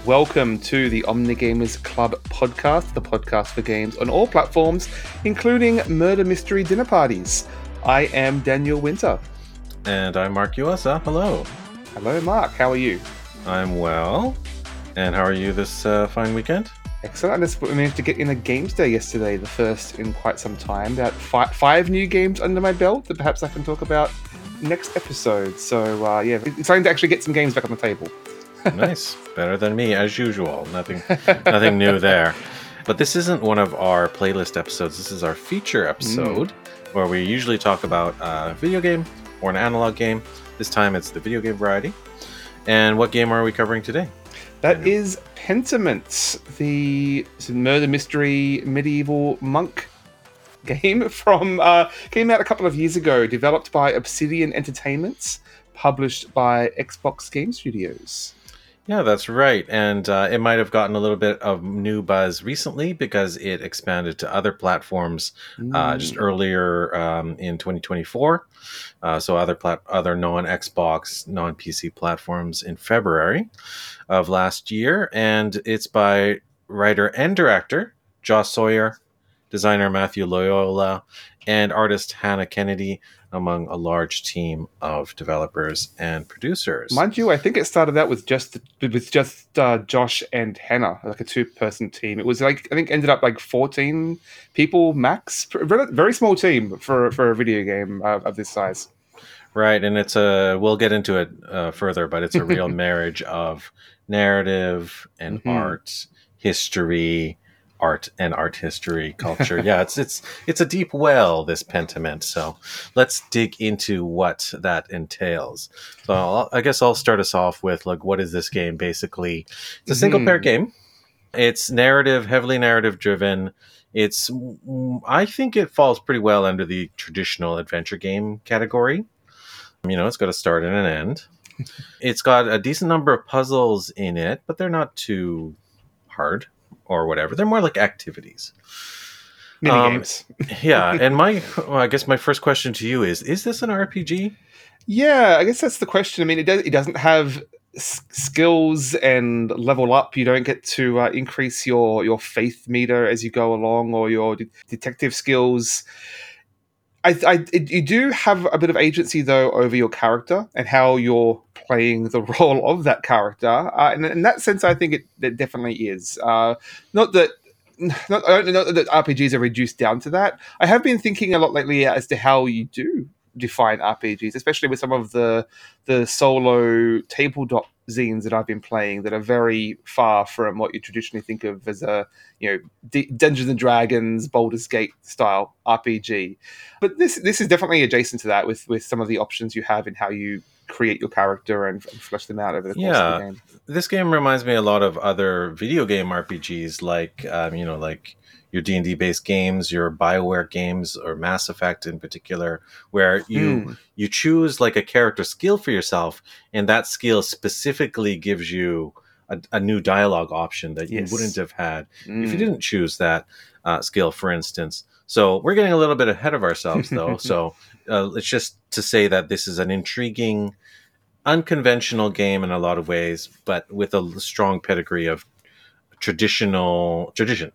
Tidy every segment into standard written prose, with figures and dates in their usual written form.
Welcome to the Omnigamers Club podcast, the podcast for games on all platforms, including murder mystery dinner parties. I am Daniel Winter. And I'm Mark Uasa. Hello. Hello, Mark. How are you? I'm well. And how are you this fine weekend? Excellent. I just managed to get in a games day yesterday, the first in quite some time. About five new games under my belt that perhaps I can talk about next episode. So, it's exciting to actually get some games back on the table. Nice. Better than me, as usual. Nothing new there. But this isn't one of our playlist episodes. This is our feature episode where we usually talk about a video game or an analog game. This time it's the video game variety. And what game are we covering today? That is Pentiment, the murder mystery medieval monk game from came out a couple of years ago, developed by Obsidian Entertainment, published by Xbox Game Studios. Yeah, that's right. And it might have gotten a little bit of new buzz recently because it expanded to other platforms just earlier in 2024. So other non-Xbox, non-PC platforms in February of last year. And it's by writer and director Joss Sawyer, designer Matthew Loyola, and artist Hannah Kennedy, among a large team of developers and producers. Mind you, I think it started out with just Josh and Hannah, like a two-person team. It was ended up 14 people max. Very small team for a video game of this size. Right, and we'll get into it further, but it's a real marriage of narrative and art, history, art history, culture. Yeah, it's a deep well, this Pentiment. So let's dig into what that entails. So I guess I'll start us off with what is this game basically? It's a single player game. It's heavily narrative driven. I think it falls pretty well under the traditional adventure game category. It's got a start and an end. It's got a decent number of puzzles in it, but they're not too hard or whatever. They're more like activities. Mini games. Yeah, and I guess my first question to you is this an RPG? Yeah, I guess that's the question. I mean, it doesn't have skills and level up. You don't get to increase your faith meter as you go along, or your detective skills. You do have a bit of agency, though, over your character and how you're playing the role of that character. And in that sense, I think it definitely is. Not that RPGs are reduced down to that. I have been thinking a lot lately as to how you do define RPGs, especially with some of the solo tabletop zines that I've been playing that are very far from what you traditionally think of as a Dungeons and Dragons, Baldur's Gate style RPG. But this is definitely adjacent to that with some of the options you have in how you create your character and flesh them out over the course of the game. This game reminds me a lot of other video game RPGs, like your D&D based games, your BioWare games, or Mass Effect in particular, where you choose a character skill for yourself, and that skill specifically gives you a new dialogue option that you wouldn't have had if you didn't choose that skill, for instance. So we're getting a little bit ahead of ourselves, though. So it's just to say that this is an intriguing, unconventional game in a lot of ways, but with a strong pedigree of traditional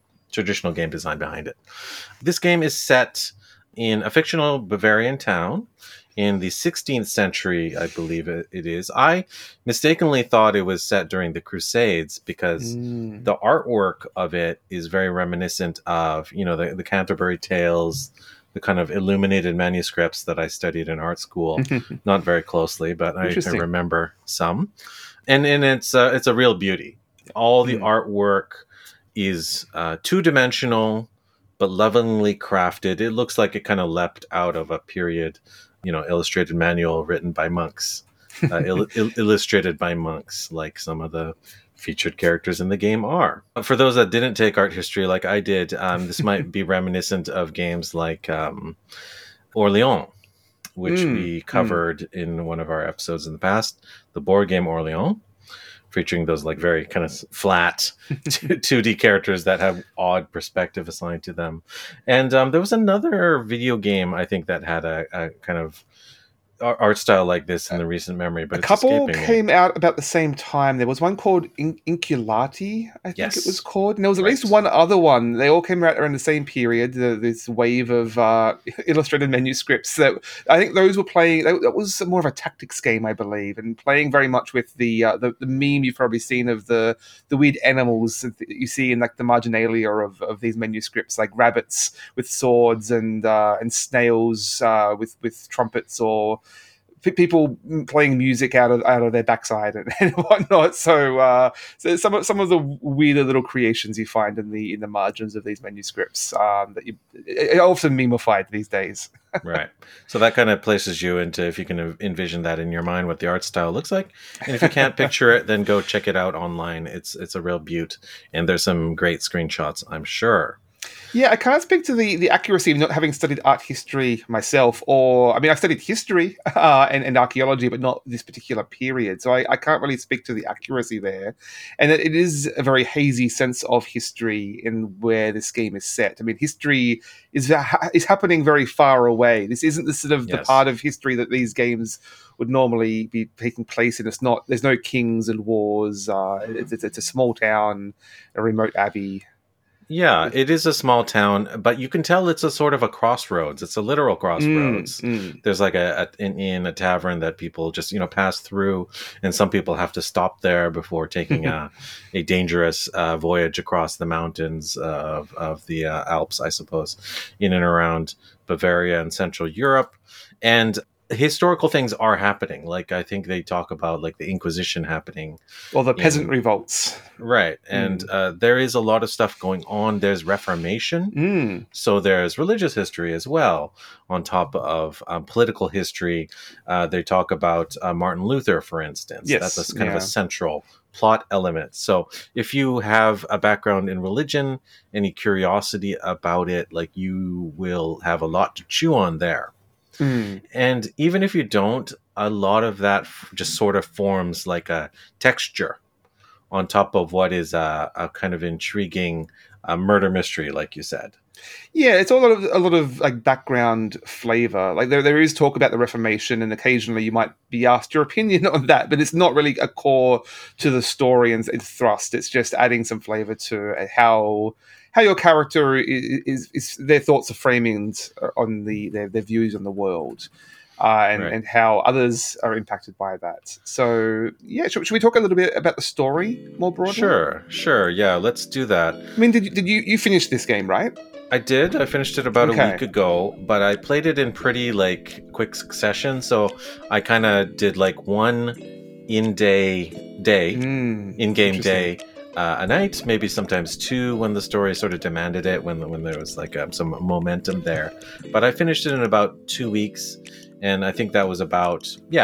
game design behind it. This game is set in a fictional Bavarian town in the 16th century, I believe it is. I mistakenly thought it was set during the Crusades because the artwork of it is very reminiscent of, the Canterbury Tales, the kind of illuminated manuscripts that I studied in art school. Not very closely, but I remember some. And it's a real beauty. All the artwork is two-dimensional, but lovingly crafted. It looks like it kind of leapt out of a period, illustrated manual written by monks, illustrated by monks, like some of the featured characters in the game are. For those that didn't take art history like I did, this might be reminiscent of games like Orleans, which we covered in one of our episodes in the past, the board game Orleans, featuring those very kind of flat 2D characters that have odd perspective assigned to them. And there was another video game, I think, that had a kind of art style like this in the recent memory, A but it's couple escaping me. came out about the same time. There was one called Inculati, I think it was Yes, called, and there was at least right. one other one. They all came out around the same period. This wave of illustrated manuscripts that I think those were playing. That was more of a tactics game, I believe, and playing very much with the meme you've probably seen of the weird animals that you see in like the marginalia of these manuscripts, like rabbits with swords and snails with trumpets or people playing music out of their backside and whatnot. So some of the weirder little creations you find in the margins of these manuscripts that you are often memeified these days. Right. So that kind of places you into, if you can envision that in your mind, what the art style looks like. And if you can't picture it, then go check it out online. It's a real beaut. And there's some great screenshots, I'm sure. Yeah, I can't speak to the accuracy of not having studied art history myself, or I mean, I've studied history and archaeology, but not this particular period. So I can't really speak to the accuracy there. And it is a very hazy sense of history in where this game is set. I mean, history is happening very far away. This isn't the sort of the Yes. part of history that these games would normally be taking place in. It's not. There's no kings and wars. It's a small town, a remote abbey. Yeah, it is a small town, but you can tell it's a sort of a crossroads. It's a literal Mm, crossroads. mm. There's like in a tavern that people just pass through, and some people have to stop there before taking a dangerous voyage across the mountains of the Alps, I suppose, in and around Bavaria and Central Europe. And historical things are happening. Like I think they talk about like the Inquisition happening Or the peasant in revolts. right, and Mm. there is a lot of stuff going on. There's Reformation, Mm. so there's religious history as well, on top of political history. They talk about Martin Luther, for instance. That's Yes. a kind of a Yeah. central plot element. So if you have a background in religion, any curiosity about it, like you will have a lot to chew on there. Mm. And even if you don't, a lot of that just sort of forms like a texture on top of what is a kind of intriguing murder mystery, like you said. Yeah, it's all a lot of like background flavor. Like there is talk about the Reformation, and occasionally you might be asked your opinion on that, but it's not really a core to the story and its thrust. It's just adding some flavor to how your character is their thoughts are framing on their views on the world. Right. And how others are impacted by that. So, yeah, should we talk a little bit about the story more broadly? Sure. Yeah, let's do that. I mean, did you finish this game, right? I did. I finished it about a week Okay. ago, but I played it in pretty like quick succession. So I kind of did like one in-game Interesting. day a night, maybe sometimes two when the story sort of demanded it, when there was like some momentum there. But I finished it in about 2 weeks, and I think that was about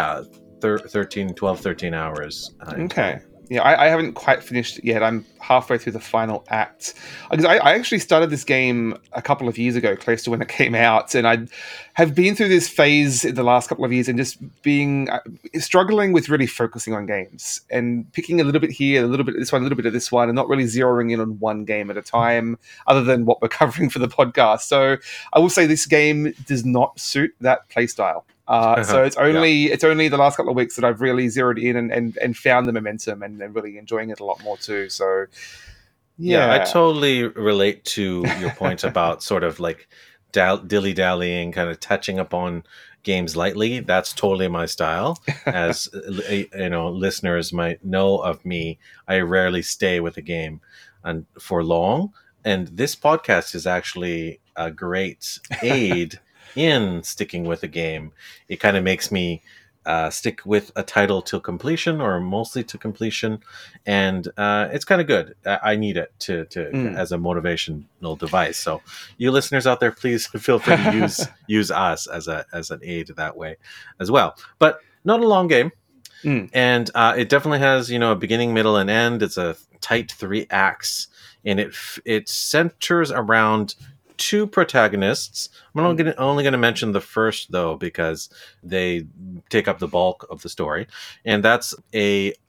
13 hours in Okay. total. Yeah, I haven't quite finished it yet. I'm halfway through the final act. Because I actually started this game a couple of years ago, close to when it came out, and I have been through this phase in the last couple of years and just being struggling with really focusing on games and picking a little bit here, a little bit of this one, a little bit of this one, and not really zeroing in on one game at a time, other than what we're covering for the podcast. So I will say this game does not suit that playstyle. So it's Yeah. only the last couple of weeks that I've really zeroed in and found the momentum and really enjoying it a lot more too. So Yeah, I yeah. totally relate to your point about sort of like dilly dallying, kind of touching upon games lightly. That's totally my style. As listeners might know of me, I rarely stay with a game and for long. And this podcast is actually a great aid in sticking with a game. It kind of makes me stick with a title till completion, or mostly to completion, and it's kind of good. I need it to Mm. as a motivational device. So, you listeners out there, please feel free to use us as an aid that way as well. But not a long game, Mm. and it definitely has a beginning, middle, and end. It's a tight 3 acts, and it centers around two protagonists. I'm only going to mention the first though, because they take up the bulk of the story, and that's a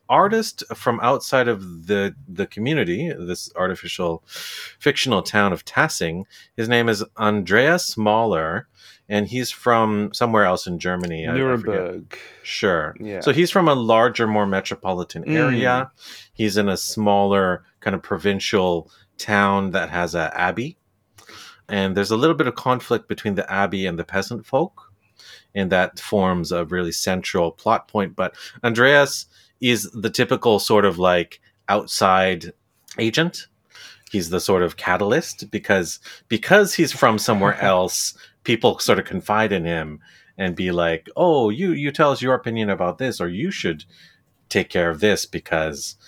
artist from outside of the community, this artificial fictional town of Tassing. His name is Andreas Mahler, and he's from somewhere else in Germany. I forget. Nuremberg. Sure. Yeah. So he's from a larger, more metropolitan area. He's in a smaller, kind of provincial town that has a abbey, and there's a little bit of conflict between the abbey and the peasant folk, and that forms a really central plot point. But Andreas is the typical sort of like outside agent. He's the sort of catalyst because he's from somewhere else. People sort of confide in him and be like, "Oh, you tell us your opinion about this, or you should take care of this because."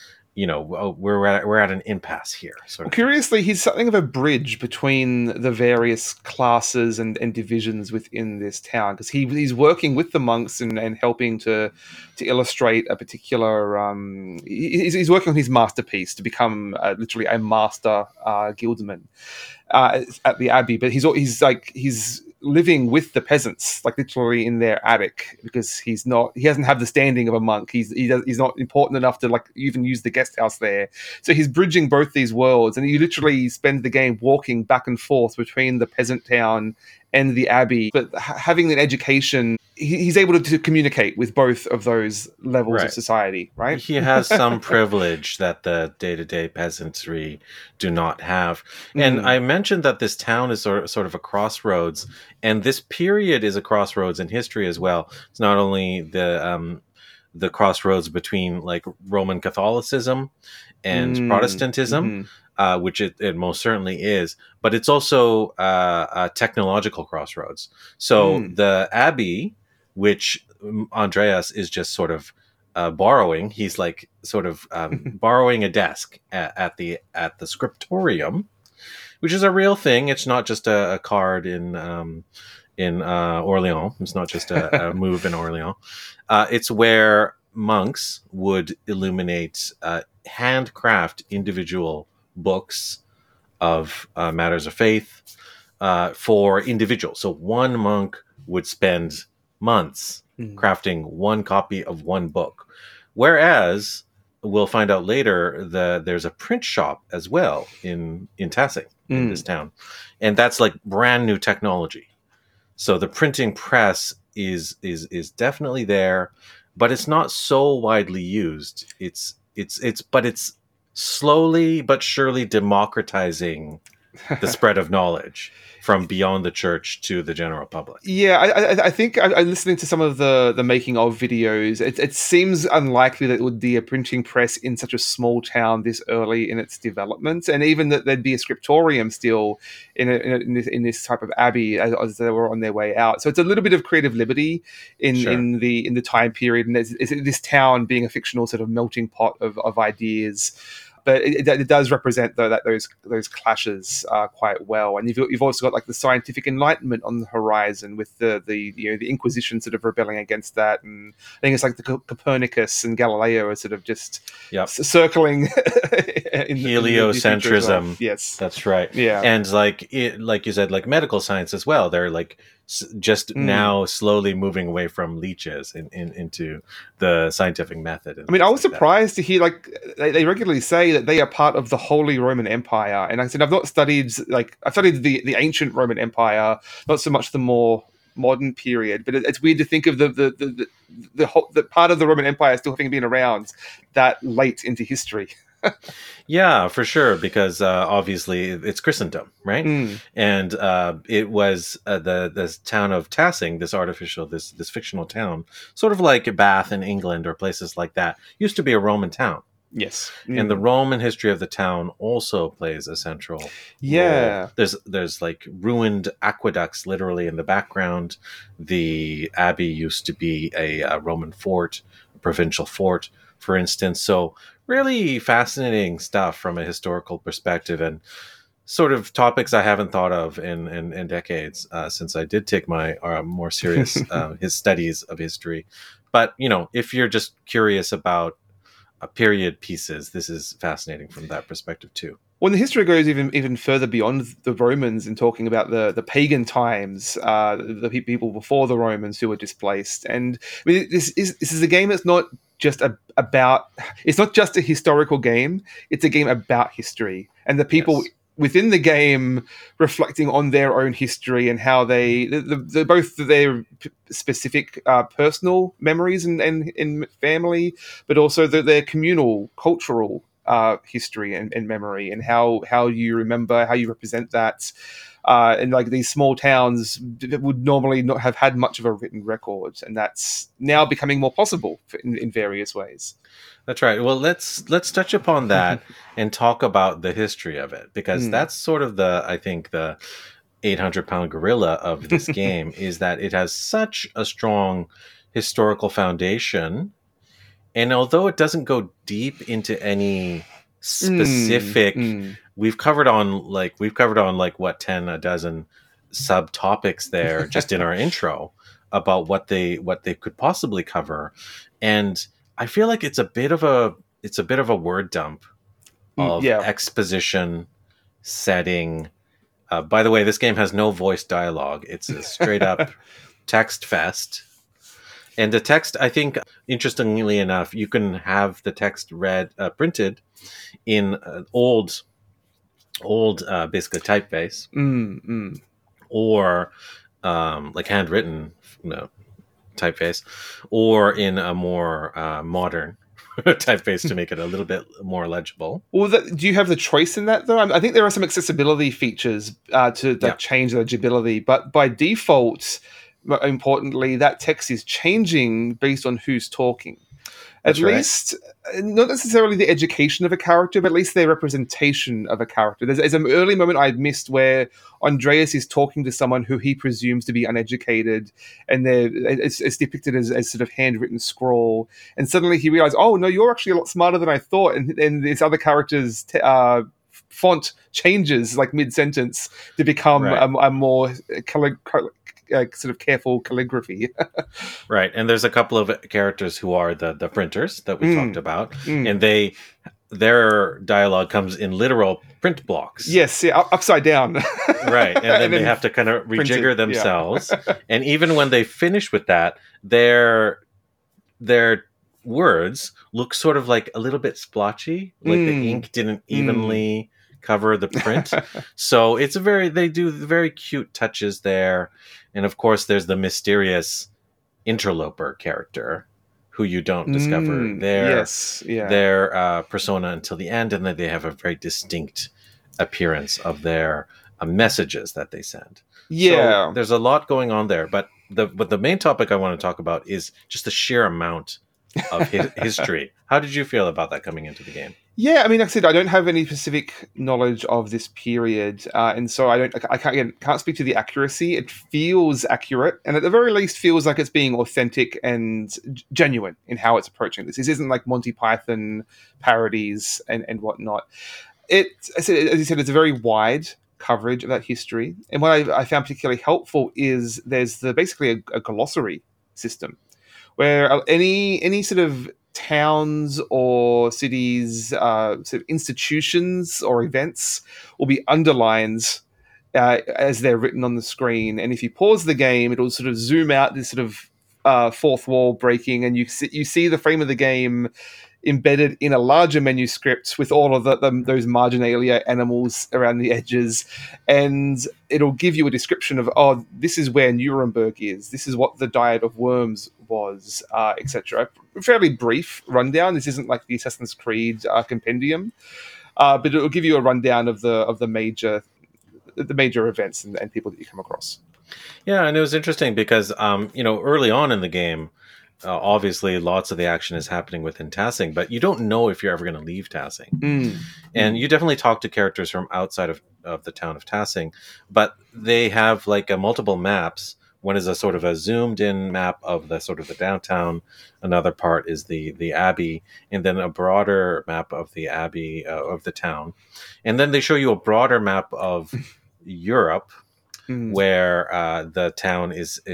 We're at an impasse here. Curiously, he's something of a bridge between the various classes and divisions within this town, because he's working with the monks and helping to illustrate a particular. He's working on his masterpiece to become literally a master guildsman at the abbey, but he's living with the peasants, like literally in their attic, because he hasn't had the standing of a monk. He's not important enough to like even use the guest house there. So he's bridging both these worlds, and you literally spend the game walking back and forth between the peasant town and the abbey. But having an education, he's able to communicate with both of those levels of society, right? He has some privilege that the day-to-day peasantry do not have. And I mentioned that this town is sort of a crossroads, and this period is a crossroads in history as well. It's not only the crossroads between like Roman Catholicism and Protestantism, which it most certainly is, but it's also a technological crossroads. So the abbey, which Andreas is just sort of borrowing, he's like sort of borrowing a desk at the scriptorium, which is a real thing. It's not just a card in Orleans. It's not just a move in Orleans. It's where monks would illuminate handcraft individual books of matters of faith for individuals. So one monk would spend months crafting one copy of one book. Whereas we'll find out later that there's a print shop as well in Tassing, in this town. And that's like brand new technology. So the printing press is definitely there, but it's not so widely used. It's slowly but surely democratizing the spread of knowledge from beyond the church to the general public. Yeah, I think I'm listening to some of the making of videos. It seems unlikely that it would be a printing press in such a small town this early in its development, and even that there'd be a scriptorium still in this type of abbey as they were on their way out. So it's a little bit of creative liberty in the time period, and there's this town being a fictional sort of melting pot of ideas. But it does represent though that those clashes quite well, and you've also got like the scientific enlightenment on the horizon with the Inquisition sort of rebelling against that, and I think it's like the Copernicus and Galileo are sort of just circling in heliocentrism. Well. Yes, that's right. Yeah, and like you said, like medical science as well. They're like just now slowly moving away from leeches into the scientific method. I mean, I was surprised to hear like they regularly say that they are part of the Holy Roman Empire, and I said I've studied the ancient Roman Empire, not so much the more modern period, but it's weird to think of the part of the Roman Empire still having been around that late into history. Yeah, for sure, because obviously it's Christendom, right? And it was the town of Tassing, this fictional town, sort of like Bath in England or places like that, used to be a Roman town. Yes, and the Roman history of the town also plays a central role. There's like ruined aqueducts literally in the background. The abbey used to be a Roman fort, a provincial fort, for instance. So really fascinating stuff from a historical perspective, and sort of topics I haven't thought of in decades since I did take my more serious his studies of history. But if you're just curious about period pieces, this is fascinating from that perspective too. Well, the history goes even further beyond the Romans in talking about the pagan times, the people before the Romans who were displaced. And I mean, this is a game that's not just about. It's not just a historical game. It's a game about history and the people Yes. within the game reflecting on their own history and how both their specific personal memories and family, but also their communal, cultural history and memory, and how you remember, how you represent that. And like these small towns would normally not have had much of a written record, and that's now becoming more possible in various ways. That's right. Well, let's touch upon that and talk about the history of it, because Mm. that's sort of I think the 800-pound gorilla of this game is that it has such a strong historical foundation. And although it doesn't go deep into any specific, Mm. we've covered on like what, 10 a dozen subtopics there just in our intro about what they could possibly cover. And I feel like it's a bit of a word dump of Yeah. exposition, setting. By the way, this game has no voice dialogue. It's a straight up text fest. And the text, I think, interestingly enough, you can have the text printed in old, basically typeface, Mm. or like handwritten, typeface, or in a more modern typeface to make it a little bit more legible. Well, do you have the choice in that though? I think there are some accessibility features to Yeah, like change legibility, but by default, importantly, that text is changing based on who's talking. At that's right. least, not necessarily the education of a character, but at least their representation of a character. There's an early moment I missed where Andreas is talking to someone who he presumes to be uneducated, and it's depicted as sort of handwritten scrawl. And suddenly he realizes, oh, no, you're actually a lot smarter than I thought. And this other character's font changes like mid sentence to become Right. a more sort of careful calligraphy. Right. And there's a couple of characters who are the printers that we talked Mm, about, mm. and their dialogue comes in literal print blocks. Yes, yeah, upside down. Right. And then And they then have to kind of printed. rejigger Yeah. themselves. And even when they finish with that, their words look sort of like a little bit splotchy, like the Mm, ink didn't mm. evenly cover the print. So they do very cute touches there. And of course, there's the mysterious interloper character who you don't discover Yes, yeah. their persona until the end, and then they have a very distinct appearance of their messages that they send. So Yeah. there's a lot going on there, but the main topic I want to talk about is just the sheer amount of history. How did you feel about that coming into the game? Yeah, I mean, like I said, I don't have any specific knowledge of this period, and so I can't again, can't speak to the accuracy. It feels accurate, and at the very least, feels like it's being authentic and genuine in how it's approaching this. This isn't like Monty Python parodies and whatnot. As you said, it's a very wide coverage of that history, and what I found particularly helpful is there's basically a glossary system where any sort of towns or cities, sort of institutions or events will be underlined as they're written on the screen. And if you pause the game, it'll sort of zoom out this sort of fourth wall breaking, and you see the frame of the game embedded in a larger manuscript with all of those marginalia animals around the edges, and it'll give you a description of, oh, this is where Nuremberg is, this is what the Diet of Worms was, etc. Fairly brief rundown. This isn't like the Assassin's Creed compendium, but it'll give you a rundown of the major events and people that you come across. Yeah, and it was interesting because early on in the game, obviously lots of the action is happening within Tassing, but you don't know if you're ever going to leave Tassing. Mm. And Mm. you definitely talk to characters from outside of the town of Tassing, but they have like multiple maps. One is a sort of a zoomed in map of the sort of the downtown. Another part is the abbey, and then a broader map of the abbey, of the town. And then they show you a broader map of Europe, Mm. where the town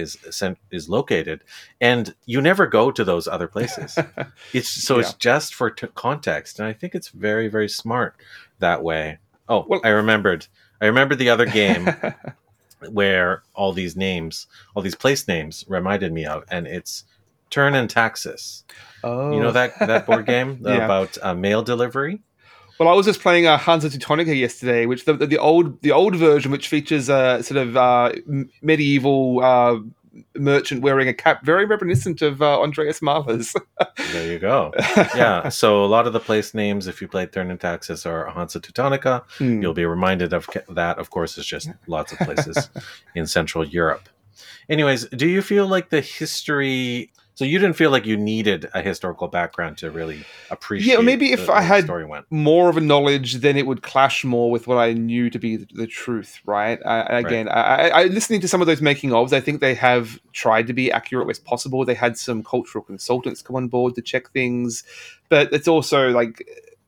is located, and you never go to those other places. Yeah. It's just for context, and I think it's very, very smart that way. Oh, Well. I remembered the other game where all these place names reminded me of, and it's Turn and Taxes. You know Oh, that board game yeah. about mail delivery? Well, I was just playing Hansa Teutonica yesterday, which the old version, which features a sort of medieval merchant wearing a cap, very reminiscent of Andreas Mahler's. There you go. Yeah, so a lot of the place names, if you played Turn and Taxes, are Hansa Teutonica. Hmm. You'll be reminded of that. Of course, it's just lots of places in Central Europe. Anyways, do you feel like the history? So you didn't feel like you needed a historical background to really Yeah, or appreciate maybe if I the way the had story went, more of a knowledge, then it would clash more with what I knew to be the truth, right? right? Again, listening to some of those making ofs, I think they have tried to be accurate as possible. They had some cultural consultants come on board to check things, but it's also like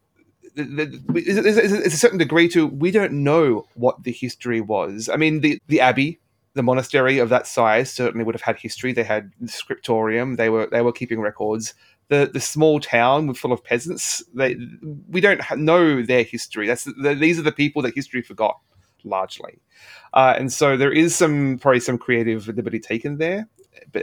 there's a certain degree to we don't know what the history was. I mean, the abbey, the monastery of that size certainly would have had history. They had the scriptorium. They were keeping records. The small town full of peasants. We don't know their history. These are the people that history forgot largely, and so there is probably some creative liberty taken there. But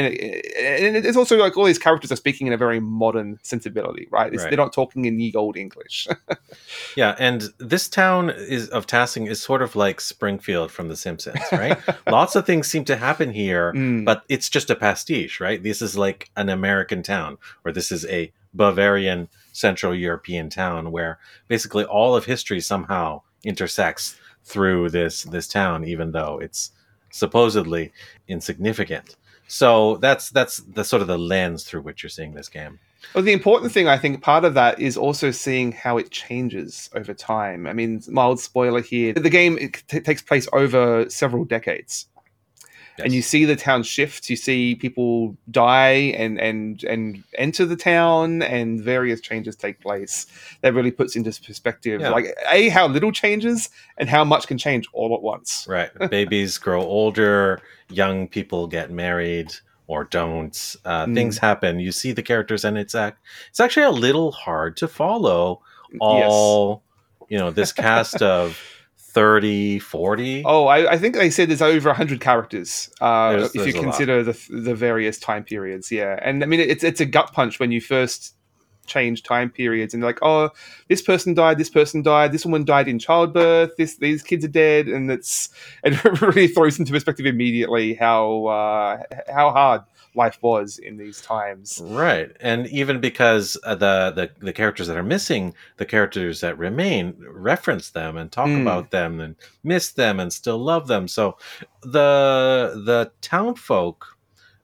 and it's also like all these characters are speaking in a very modern sensibility, right? They're Right. not talking in ye old English. Yeah, and this town is of Tassing is sort of like Springfield from The Simpsons, right? Lots of things seem to happen here, Mm, but it's just a pastiche, right? This is like an American town, or this is a Bavarian Central European town where basically all of history somehow intersects through this town, even though it's supposedly insignificant. So that's the sort of the lens through which you're seeing this game. Well, the important thing, I think, part of that is also seeing how it changes over time. I mean, mild spoiler here: the game takes place over several decades, and you Yes. see the town shift. You see people die and enter the town, and various changes take place. That really puts into perspective, Yeah. like how little changes and how much can change all at once. Right. Babies grow older, young people get married or don't. Things Mm, happen. You see the characters, and it's actually a little hard to follow yes. all, this cast of 30, 40. Oh, I think they said there's over 100 characters if you There's a lot. consider the various time periods. Yeah, and I mean it's a gut punch when you first change time periods and like, oh, this person died, this woman died in childbirth, these kids are dead, and it really throws into perspective immediately how hard life was in these times. Right. And even because the characters that are missing, the characters that remain reference them and talk Mm, about them and miss them and still love them. So the town folk,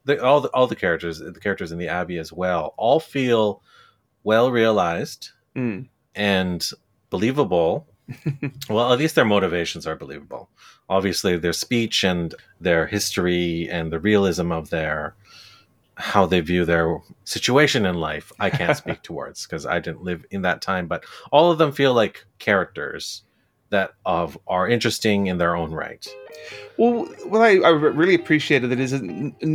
all the characters in the Abbey as well, all feel well realized mm. and believable. Well, at least their motivations are believable. Obviously, their speech and their history and the realism of their how they view their situation in life, I can't speak towards because I didn't live in that time. But all of them feel like characters that are interesting in their own right. Well, what I really appreciated that is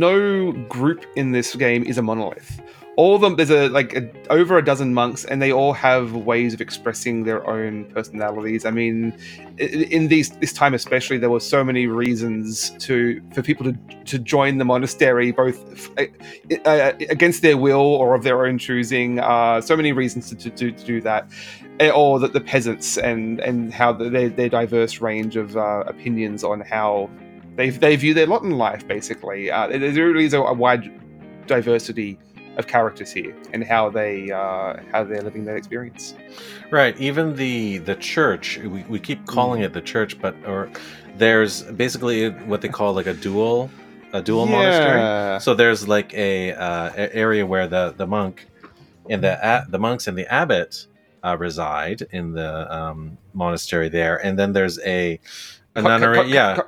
no group in this game is a monolith. All of them, there's over a dozen monks, and they all have ways of expressing their own personalities. I mean, in this time especially, there were so many reasons for people to join the monastery, both against their will or of their own choosing. So many reasons to do that, or that the peasants and how their diverse range of opinions on how they view their lot in life. Basically, there really is a wide diversity of characters here and how they're living that experience. Right. Even the church, we keep calling it the church, or there's basically what they call like a dual monastery. Yeah. So there's like a area where the monk and the monks and the abbot reside in the monastery there, and then there's a nunnery, yeah,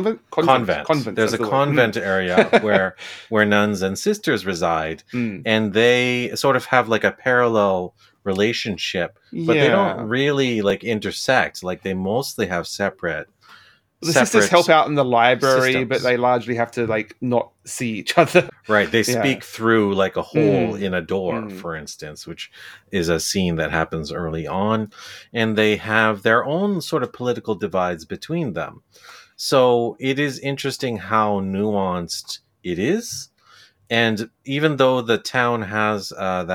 convent. There's That's a the word. convent area where nuns and sisters reside, Mm. and they sort of have like a parallel relationship, but they don't Yeah. really like intersect. Like they mostly have separate The sisters separate help out in the library, but systems. they largely have to not see each other. Right. They Yeah. speak through like a hole Mm. in a door, Mm. for instance, which is a scene that happens early on. And they have their own sort of political divides between them. So it is interesting how nuanced it is. And even though the town has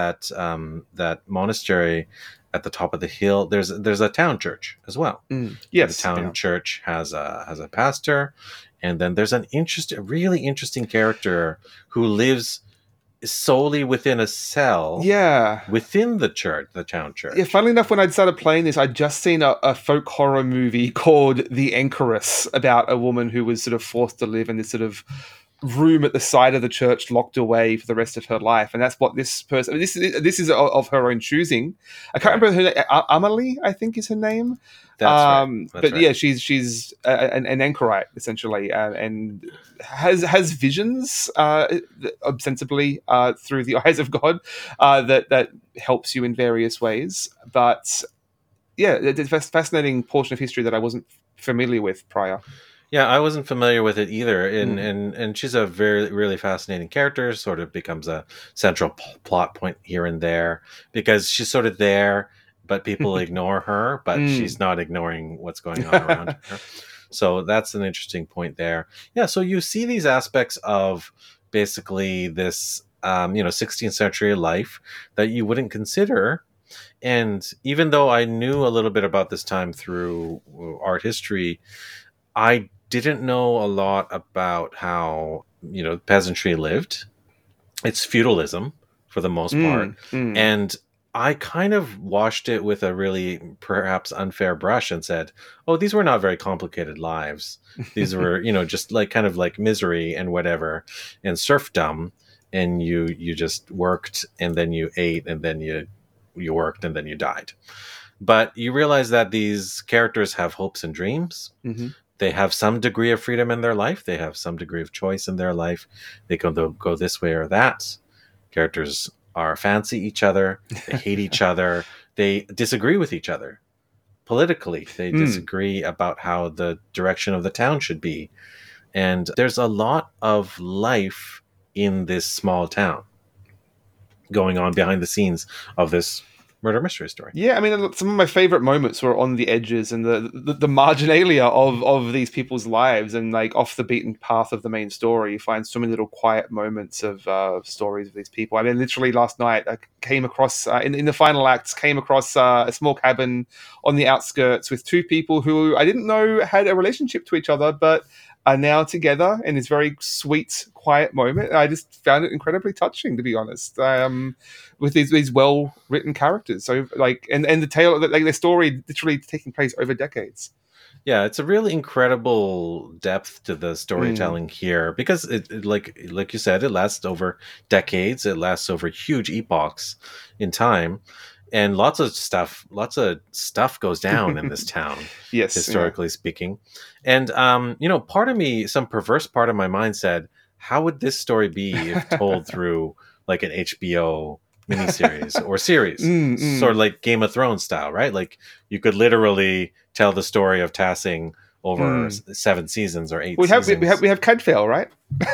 that monastery at the top of the hill, there's a town church as well. And the Yes, town yeah. church has a pastor, and then there's a really interesting character who lives solely within a cell Yeah. within the church, the town Yeah, church. funnily enough, when I'd started playing this, I'd just seen a folk horror movie called The Anchoress about a woman who was sort of forced to live in this sort of room at the side of the church, locked away for the rest of her life. And that's what this person. This is of her own choosing. I can't Right. remember her name. Amelie, I think, is her name. That's right. That's But right. yeah, she's an anchorite essentially, and has visions ostensibly through the eyes of God that helps you in various ways. But yeah, it's a fascinating portion of history that I wasn't familiar with prior. Yeah, I wasn't familiar with it either, and Mm. and she's a very really fascinating character. Sort of becomes a central plot point here and there because she's sort of there, but people ignore her, but Mm. she's not ignoring what's going on around her. So that's an interesting point there. Yeah, so you see these aspects of basically this 16th century life that you wouldn't consider. And even though I knew a little bit about this time through art history, I didn't know a lot about how, peasantry lived. It's feudalism for the most part. Mm. Mm. And I kind of washed it with a really perhaps unfair brush and said, oh, these were not very complicated lives. These were, just like kind of like misery and whatever and serfdom. And you just worked and then you ate and then you worked and then you died. But you realize that these characters have hopes and dreams. Hmm. They have some degree of freedom in their life. They have some degree of choice in their life. They can go this way or that. Characters are fancy each other. They hate each other. They disagree with each other politically. They Mm. disagree about how the direction of the town should be. And there's a lot of life in this small town going on behind the scenes of this murder mystery story. Yeah, I mean, some of my favorite moments were on the edges and the marginalia of these people's lives, and like off the beaten path of the main story. You find so many little quiet moments of stories of these people. I mean, literally last night I came across in the final acts came across a small cabin on the outskirts with two people who I didn't know had a relationship to each other, but are now together in this very sweet, quiet moment. I just found it incredibly touching, to be honest. With these well written characters. So like and the tale like the story literally taking place over decades. Yeah, it's a really incredible depth to the Mm. storytelling here because like you said, it lasts over decades. It lasts over huge epochs in time, and lots of stuff goes down in this town, Yes, yeah. historically speaking. And part of me, some perverse part of my mind said, how would this story be if told through like an HBO miniseries or series, Mm, sort of mm, like Game of Thrones style, right? Like you could literally tell the story of Tassing over mm. 7 seasons or eight We seasons. have Cadfael, right?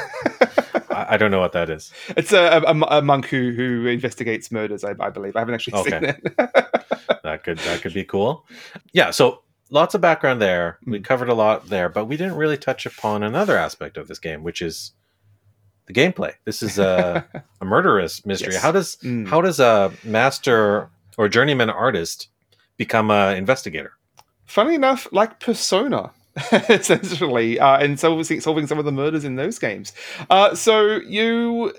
I don't know what that is. It's a monk who investigates murders. I believe I haven't actually seen Okay, it. that could be cool. Yeah, so lots of background there. We Mm. covered a lot there, but we didn't really touch upon another aspect of this game, which is the gameplay. This is a murderous mystery. Yes. Mm. How does a master or journeyman artist become an investigator? Funny enough, like Persona, essentially, and solving some of the murders in those games. So you,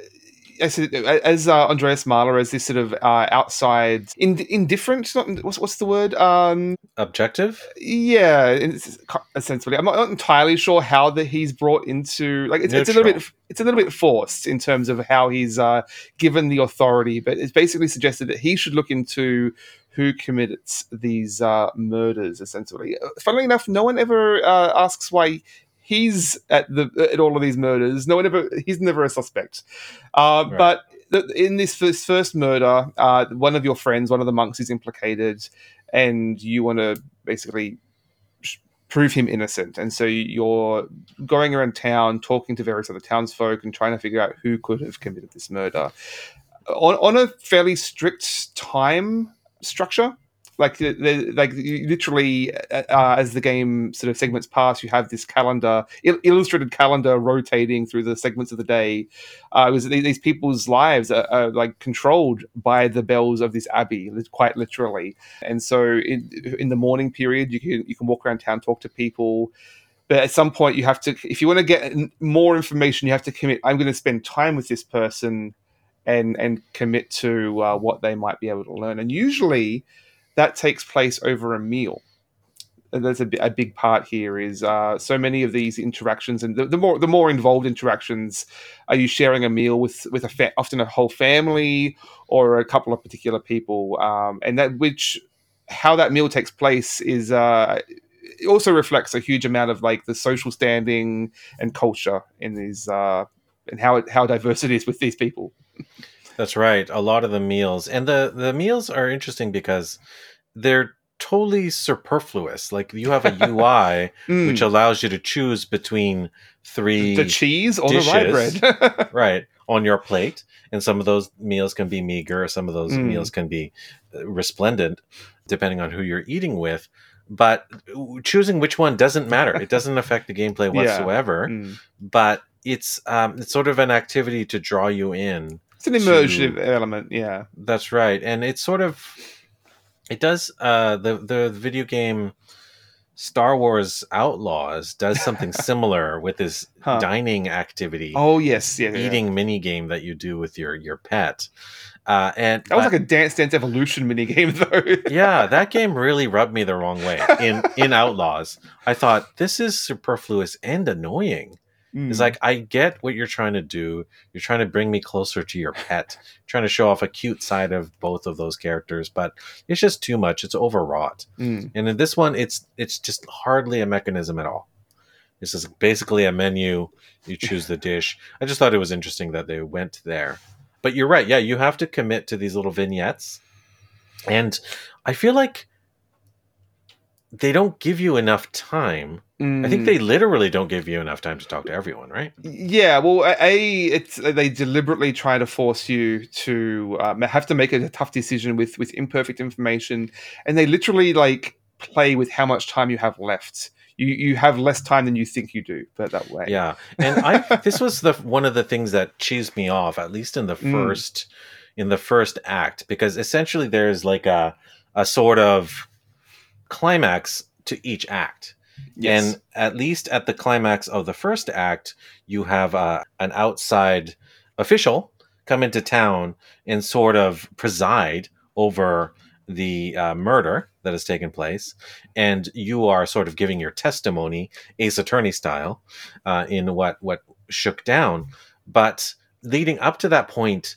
as Andreas Mahler, as this sort of outside, indifferent. Not what's the word? Objective, Yeah, essentially, I'm not entirely sure how that he's brought into like neutral. it's a little bit forced in terms of how he's given the authority, but it's basically suggested that he should look into who committed these murders. Essentially, funnily enough, no one ever asks why he's at all of these murders. No one ever he's never a suspect, Right. but. In this first murder, one of your friends, one of the monks, is implicated, and you want to basically prove him innocent. And so you're going around town talking to various other townsfolk and trying to figure out who could have committed this murder on a fairly strict time structure. like you literally, as the game sort of segments pass, you have this calendar, illustrated calendar rotating through the segments of the day. It was these people's lives are like controlled by the bells of this abbey, quite literally. And so in the morning period, you can walk around town, talk to people. But at some point, you have to, if you want to get more information, you have to commit. I'm going to spend time with this person and commit to what they might be able to learn. And usually that takes place over a meal. And there's a big part here is so many of these interactions, and the more involved interactions, are you sharing a meal with often a whole family or a couple of particular people, and how that meal takes place is it also reflects a huge amount of like the social standing and culture in these and how diverse it is with these people. That's right. A lot of the meals, and the meals are interesting because they're totally superfluous. Like you have a UI which allows you to choose between three the cheese or dishes, the rye bread, right, on your plate. And some of those meals can be meager, some of those meals can be resplendent, depending on who you're eating with. But choosing which one doesn't matter. It doesn't affect the gameplay whatsoever. But it's sort of an activity to draw you in. It's an immersive element, yeah. That's right, and it's sort of it does the video game Star Wars Outlaws does something similar with this dining activity. Oh yes, eating mini game that you do with your pet. And that was like a Dance Dance Evolution mini game, though. Yeah, that game really rubbed me the wrong way. In Outlaws, I thought this is superfluous and annoying. It's like, I get what you're trying to do. You're trying to bring me closer to your pet, trying to show off a cute side of both of those characters, but it's just too much. It's overwrought. And in this one, it's just hardly a mechanism at all. This is basically a menu. You choose the dish. I just thought it was interesting that they went there. But you're right. Yeah, you have to commit to these little vignettes. And I feel like they don't give you enough time. I think they literally don't give you enough time to talk to everyone, right? Yeah, well, they deliberately try to force you to have to make a tough decision with imperfect information, and they literally like play with how much time you have left. You have less time than you think you do, but that way. Yeah, and this was one of the things that cheesed me off, at least in the first act, because essentially there's like a sort of climax to each act. Yes. And at least at the climax of the first act, you have an outside official come into town and sort of preside over the murder that has taken place. And you are sort of giving your testimony, Ace Attorney style, in what shook down. But leading up to that point,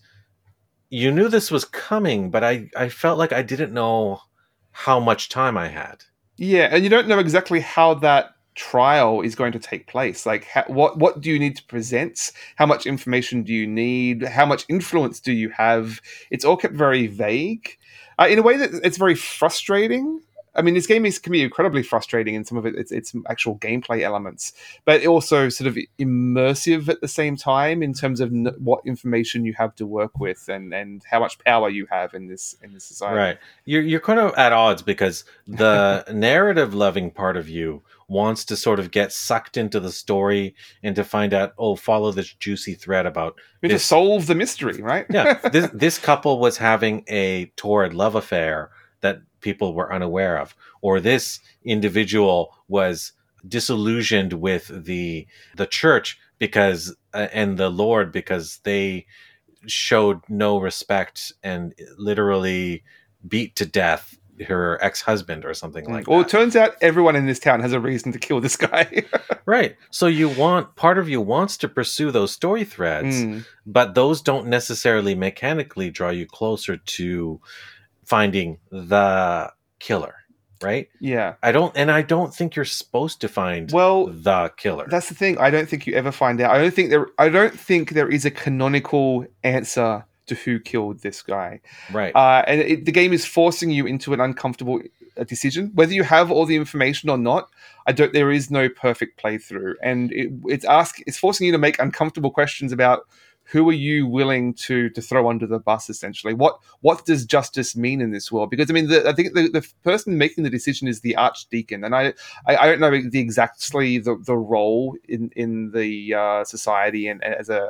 you knew this was coming, but I felt like I didn't know how much time I had. Yeah, and you don't know exactly how that trial is going to take place. Like, what do you need to present? How much information do you need? How much influence do you have? It's all kept very vague, in a way that it's very frustrating. I mean, this game can be incredibly frustrating in some of its actual gameplay elements, but also sort of immersive at the same time in terms of what information you have to work with and how much power you have in this society. Right, you're kind of at odds because the narrative-loving part of you wants to sort of get sucked into the story and to find out, follow this juicy thread about to solve the mystery, right? Yeah, this couple was having a torrid love affair that people were unaware of, or this individual was disillusioned with the church because and the Lord because they showed no respect and literally beat to death her ex-husband or something like that. Well, it turns out everyone in this town has a reason to kill this guy. Right. So part of you wants to pursue those story threads, but those don't necessarily mechanically draw you closer to finding the killer, right? Yeah. I don't think you're supposed to find the killer. That's the thing. I don't think you ever find out. I don't think there is a canonical answer to who killed this guy. Right. And the game is forcing you into an uncomfortable decision, whether you have all the information or not. There is no perfect playthrough, and it's forcing you to make uncomfortable questions about who are you willing to throw under the bus? Essentially, what does justice mean in this world? Because I mean, I think the person making the decision is the archdeacon, and I don't know exactly the role in the society and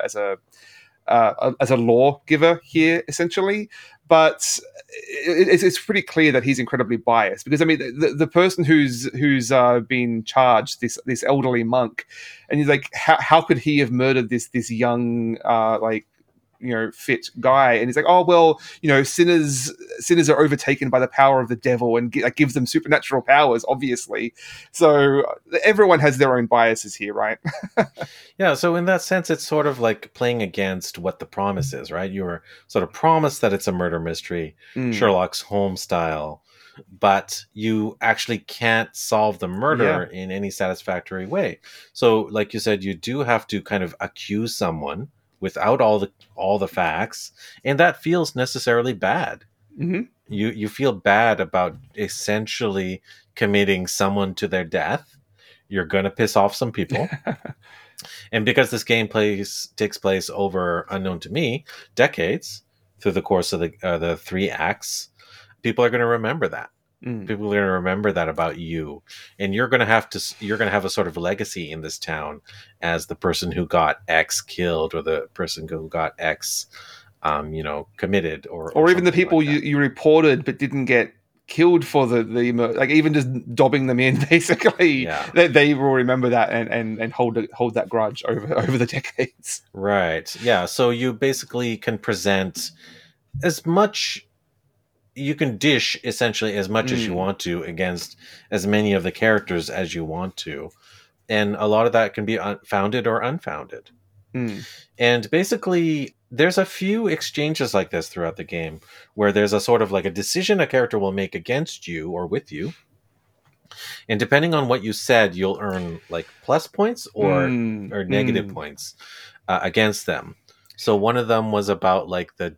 as a lawgiver here, essentially. But it's pretty clear that he's incredibly biased because I mean the person who's been charged, this elderly monk, and he's like, how could he have murdered this young fit guy? And he's like, oh well, sinners are overtaken by the power of the devil and gives them supernatural powers, obviously. So everyone has their own biases here, right? Yeah, so in that sense, it's sort of like playing against what the promise is, right? You were sort of promised that it's a murder mystery, Sherlock's Holmes style, but you actually can't solve the murder in any satisfactory way. So, like you said, you do have to kind of accuse someone without all the facts, and that feels necessarily bad. Mm-hmm. You feel bad about essentially committing someone to their death. You're going to piss off some people. And because this game takes place over, unknown to me, decades through the course of the 3 acts, people are going to remember that. People are going to remember that about you, and you're going to have a sort of legacy in this town as the person who got X killed, or the person who got X, committed, or even the people you reported but didn't get killed for the like, even just dobbing them in, basically. They will remember that and hold that grudge over the decades. Right. Yeah. So you basically can present as much. You can dish essentially as much as you want to against as many of the characters as you want to. And a lot of that can be founded or unfounded. And basically, there's a few exchanges like this throughout the game where there's a sort of like a decision a character will make against you or with you. And depending on what you said, you'll earn like plus points or negative points against them. So one of them was about like the